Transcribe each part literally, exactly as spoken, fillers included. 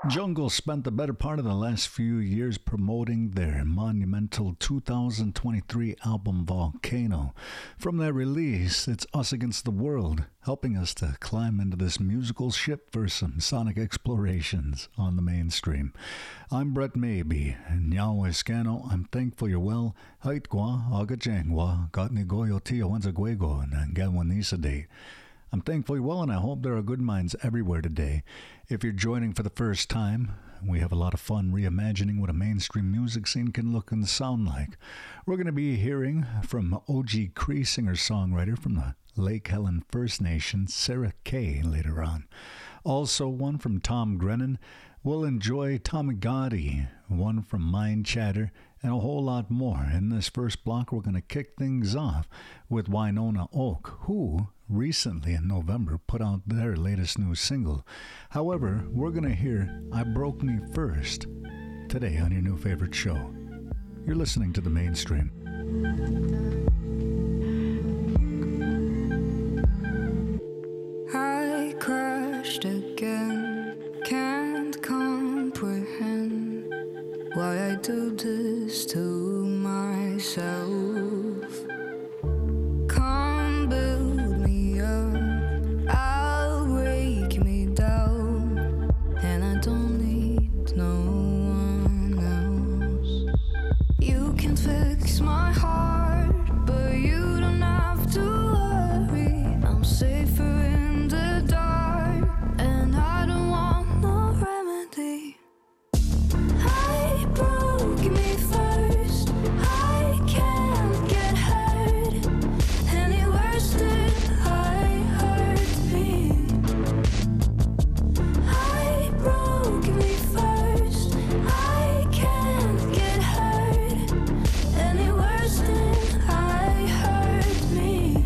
Jungle spent the better part of the last few years promoting their monumental two thousand twenty-three album Volcano. From their release, it's Us Against the World, helping us to climb into this musical ship for some sonic explorations on the mainstream. I'm Brett Maybe, and Yahweh Scano, I'm thankful you're well. Haitgwa, Agajangwa, Gatnigoyo Tio Wanzagwego, and Gawanisa Day. I'm thankful you're well, and I hope there are good minds everywhere today. If you're joining for the first time, we have a lot of fun reimagining what a mainstream music scene can look and sound like. We're going to be hearing from O G Cree singer-songwriter from the Lake Helen First Nation, Sarah Kay, later on. Also one from Tom Grennan. We'll enjoy Tommy Gotti, one from Mind Chatter, and a whole lot more. In this first block, we're going to kick things off with Winona Oak, who recently in November put out their latest new single. However, we're going to hear I Broke Me First today on your new favorite show. You're listening to The Mainstream. I crashed again, can't comprehend why I do this to myself. Come build me up, I'll break me down, and I don't need no one else. You can fix my heart, but you don't have to worry. I'm safer in the dark, and I don't want no remedy. I broke me first, I can't get hurt any worse than I hurt me. I broke me first, I can't get hurt any worse than I hurt me.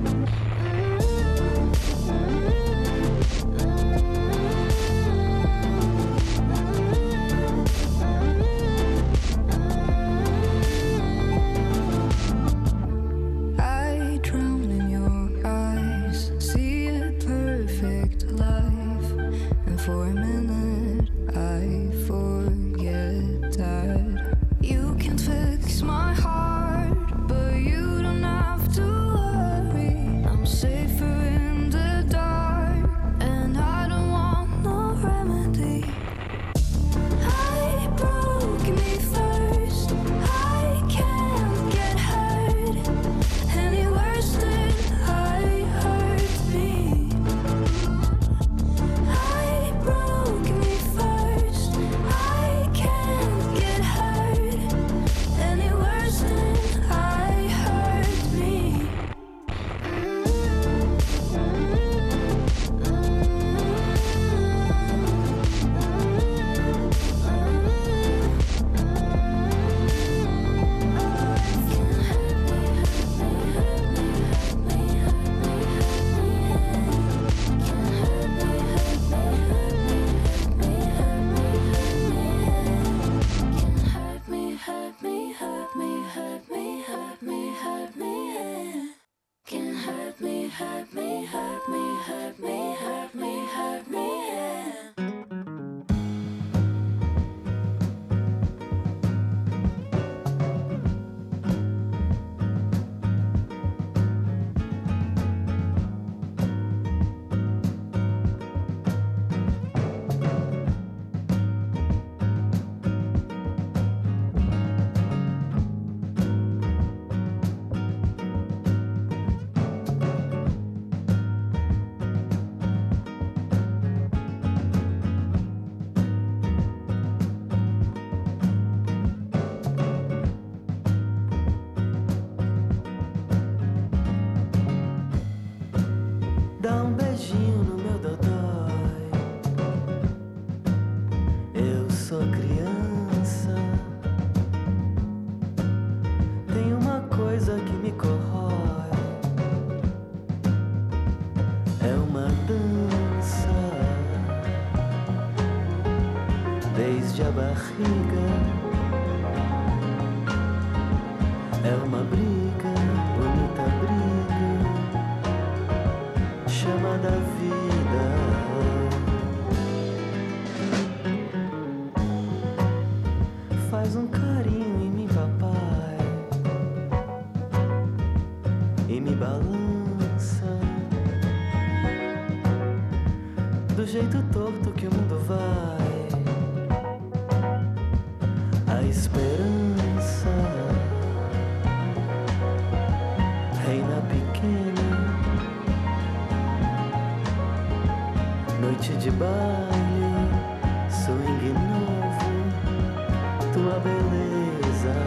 I drown in your eyes, see a perfect life, and for a minute I forget that you can fix my heart, but you don't have to worry. I'm safer in the dark, and I don't want no remedy. I broke me first, I can't get hurt any worse than I hurt me. I broke me first, I can't get hurt any worse than I hurt me. Hurt me, hurt me, hurt me, hurt me, hurt me, hurt me, yeah. Can hurt me, hurt me, hurt me, hurt me, hurt me, hurt me, yeah. Dá um beijinho no meu dodói. Eu sou criança. Tem uma coisa que me corrói. É uma dança. Desde a barriga. É uma briga, bonita briga, chamada vida. faz um carinho em mim, papai, e me balança do jeito torto que o mundo vai. A esperança reina pequena, noite de baile, swing novo, tua beleza.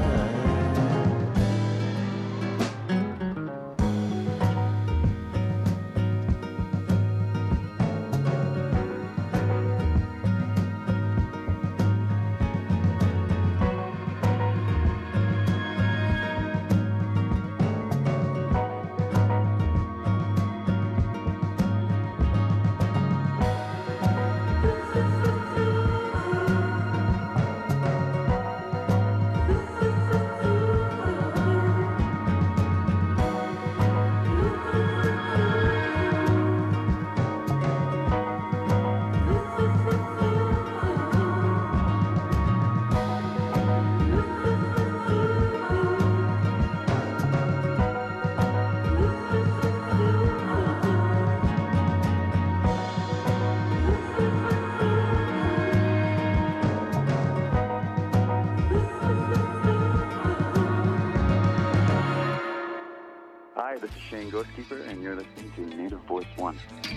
This is Shane Ghostkeeper, and you're listening to Native Voice One.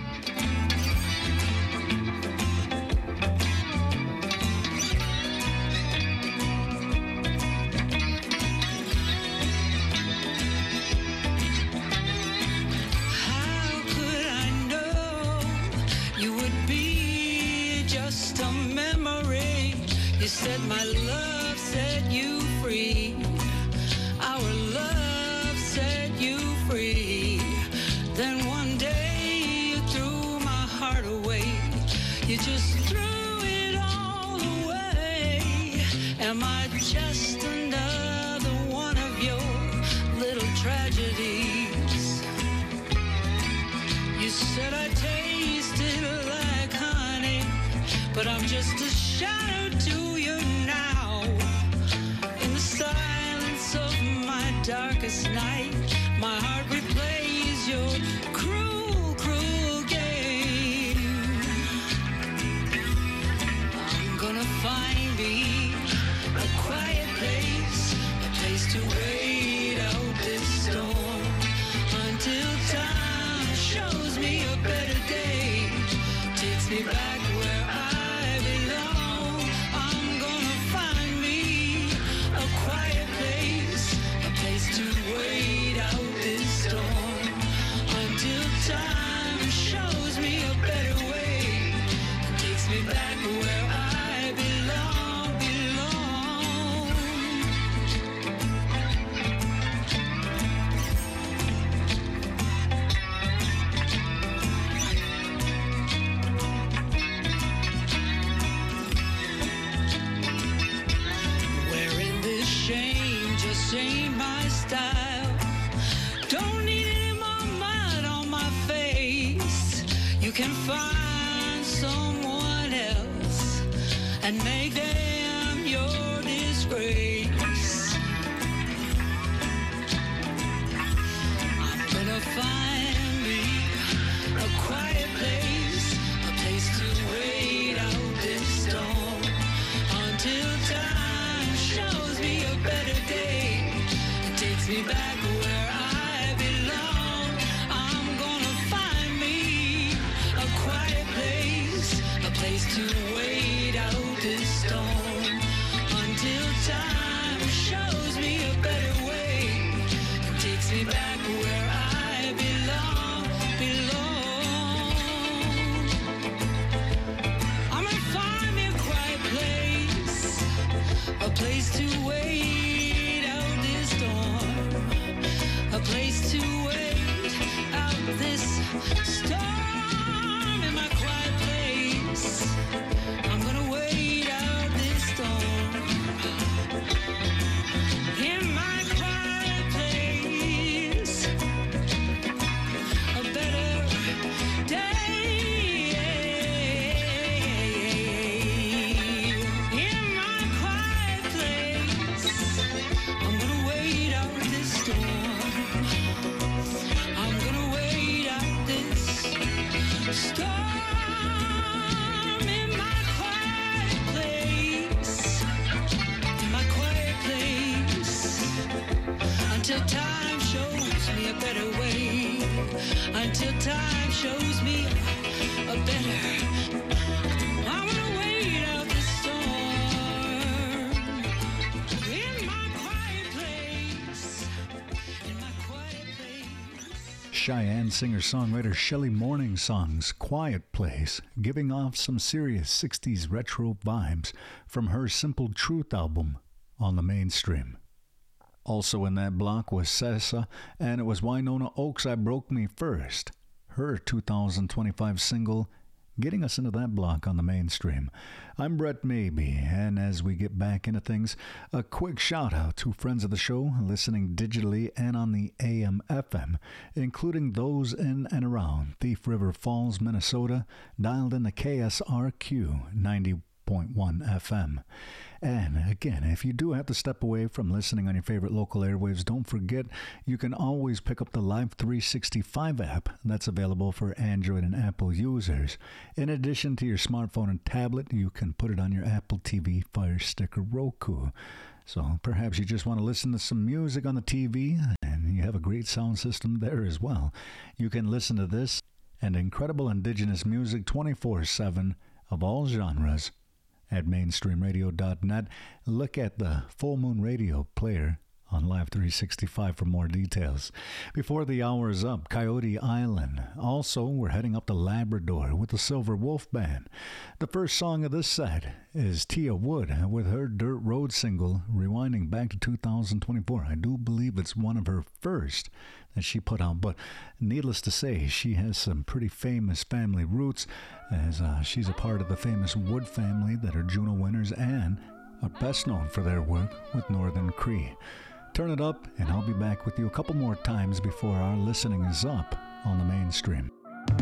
How could I know you would be just a memory? You said my love set you free. Our love set you free. Then one day you threw my heart away. You just threw it all away. Am I just another one of your little tragedies? You said I tasted like honey, but I'm just a shadow to you now. In the silence of my darkest night, my heart replays your cruel, cruel game. I'm gonna find me a quiet place, a place to wait out this storm until time shows me a better day, takes me back where I belong. I'm gonna find me a quiet place, a place to wait out this storm until time shows me a better way, takes me back where I belong, belong. Wearing this shame just ain't my style. Don't need any more mud on my face. You can find someone else and make them your disgrace. I'm gonna find me a quiet place, a place to wait out this storm until time shows me a better day, and takes me back where I belong. I'm gonna find me a quiet place, a place to wait out this storm until time shows me a better way, and takes me back where I belong, belong. I'm gonna find me a quiet place, a place to wait out this storm, a place to wait out this storm. In my quiet place, I'm gonna wait out this storm. In my quiet place, a better day. In my quiet place, until time shows me a better way, until time shows me a better. I wanna wait out the storm in my quiet place, in my quiet place. Cheyenne singer-songwriter Shelley Morningsong's Quiet Place, giving off some serious sixties retro vibes from her Simple Truth album on the Mainstream. Also in that block was Sessa, and it was Winona Oaks' I Broke Me First, her two thousand twenty-five single, getting us into that block on the Mainstream. I'm Brett Maybe, and as we get back into things, a quick shout out to friends of the show listening digitally and on the A M F M, including those in and around Thief River Falls, Minnesota, dialed in the K S R Q ninety point one F M. And again, if you do have to step away from listening on your favorite local airwaves, don't forget you can always pick up the Live three sixty-five app that's available for Android and Apple users. In addition to your smartphone and tablet, you can put it on your Apple T V, Fire Stick, or Roku. So perhaps you just want to listen to some music on the T V, and you have a great sound system there as well. You can listen to this and incredible indigenous music twenty-four seven of all genres at mainstream radio dot net. Look at the Full Moon Radio player on Live three sixty-five for more details. Before the hour is up, Coyote Island. Also, we're heading up to Labrador with the Silver Wolf Band. The first song of this set is Tia Wood with her Dirt Road single, rewinding back to two thousand twenty-four. I do believe it's one of her first that she put out, but needless to say, she has some pretty famous family roots, as uh, she's a part of the famous Wood family that are Juno winners and are best known for their work with Northern Cree. Turn it up, and I'll be back with you a couple more times before our listening is up on the Mainstream.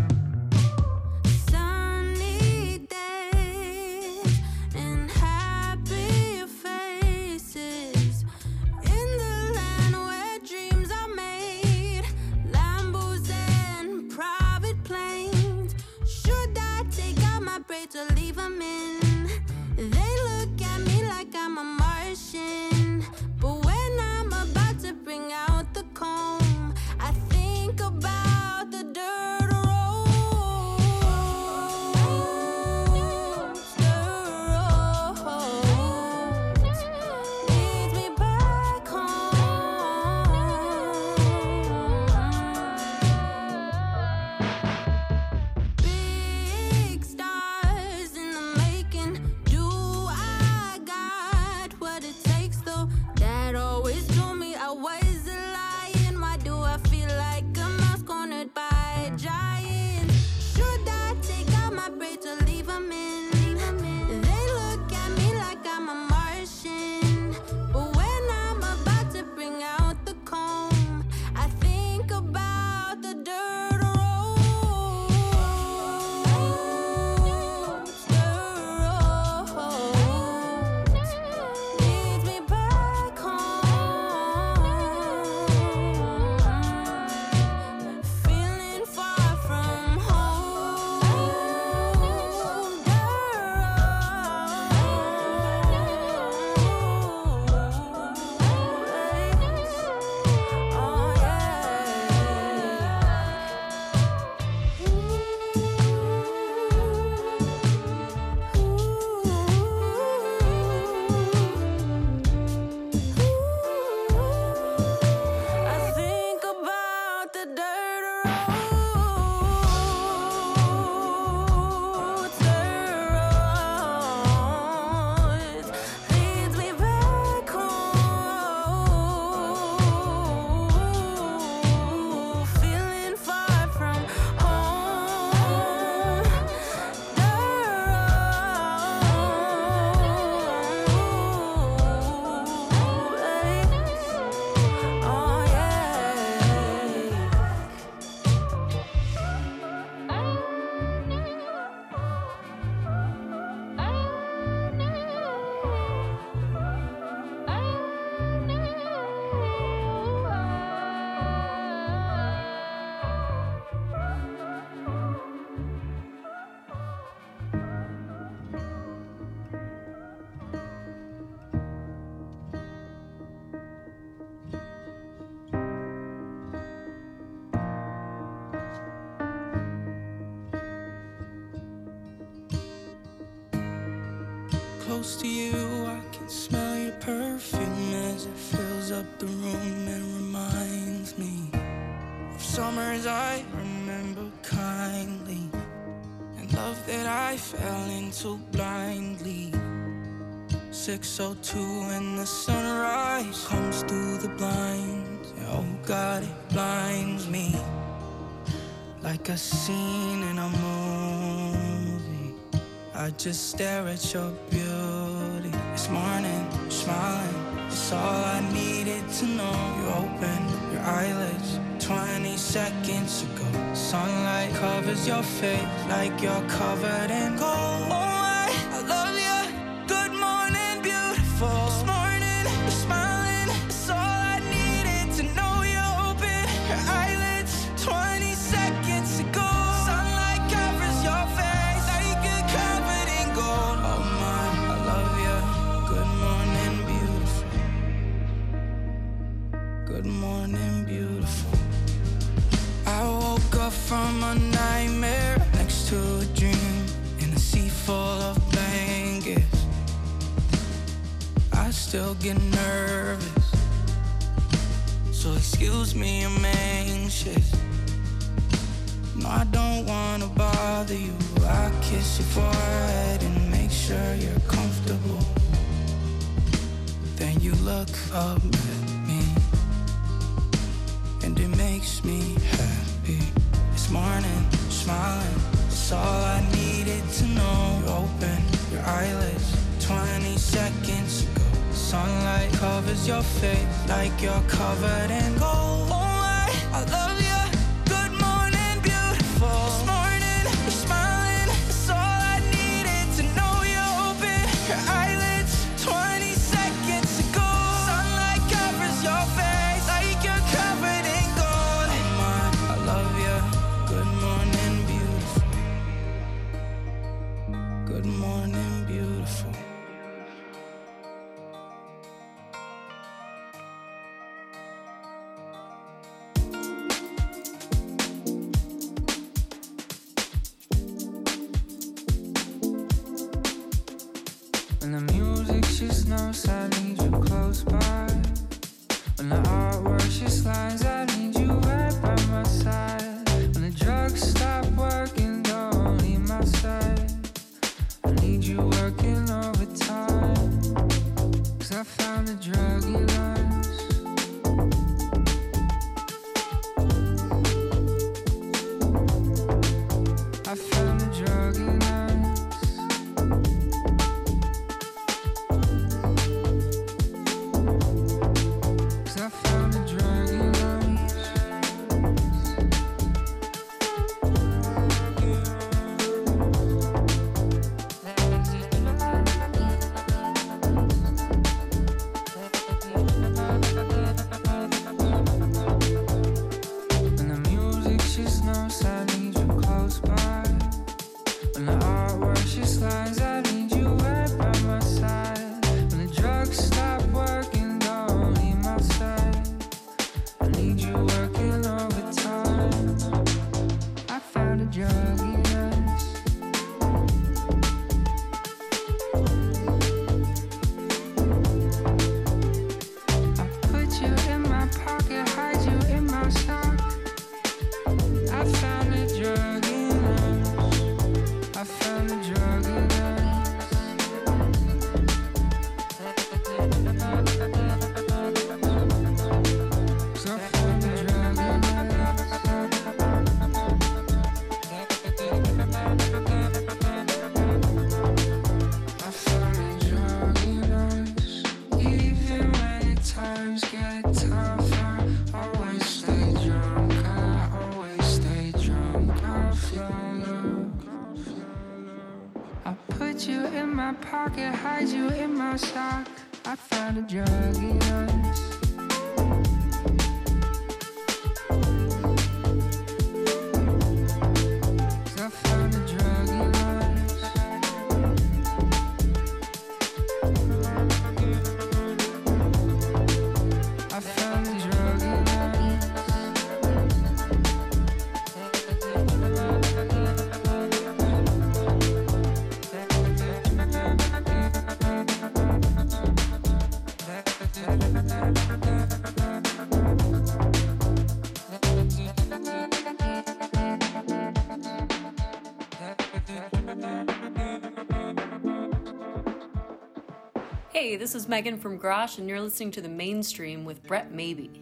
To leave them in, they look at me like I'm a Martian. But when I'm about to bring out the comb, I think about the dirt close to you, I can smell your perfume as it fills up the room and reminds me of summers I remember kindly, and love that I fell into blindly. six oh two and the sunrise comes through the blinds. Oh God, it blinds me like a scene in a movie. I just stare at your beauty. This morning, smiling, it's all I needed to know. You open your eyelids twenty seconds ago. Sunlight covers your face like you're covered in gold. Oh my, I love you. Good morning, beautiful. This morning, you're smiling, it's all I needed to know. You open your eyelids twenty seconds ago. Sunlight covers your face like you're covered in gold. Oh my, I love you. Good morning, beautiful. Good morning, beautiful. I woke up from a nightmare next to a dream in a sea full of blankets. I still get nervous, so excuse me, I'm anxious. No, I don't wanna bother you. I kiss your forehead and make sure you're comfortable. Then you look up at me, and it makes me happy. This morning, smiling, it's all I needed to know. You open your eyelids twenty seconds ago. Sunlight covers your face like you're covered in gold. Oh my, I love you. Good morning, beautiful. This morning, you're smiling, it's all I needed to know. You open your eyelids twenty seconds ago. Sunlight covers your face like you're covered in gold. Oh my, I love you. Good morning, beautiful. Good morning, beautiful. When the music just knows I need you close by. When the artwork just lines, I need you right by my side. When the drugs stop working, don't leave my side. I need you working overtime, 'cause I found a drug in us. I found a drug in us. 'Cause I found a drug in us. When the music just knows I need you close by. When the artwork just lines, I need you right by my side. When the drugs stop working, don't leave my side. I need you working overtime. I found a drug in us. I put you in my pocket, hide you in my sock. I found a drug in us. I found a drug in us. 'Cause I found a drug in us. I found a drug in us. Even when the times get tougher, always stay drunk. I always stay drunk off your love. I put you in my pocket, hide you in my sock. I found a drug in us. Hey, this is Megan from Grosh, and you're listening to The Mainstream with Brett Maybe.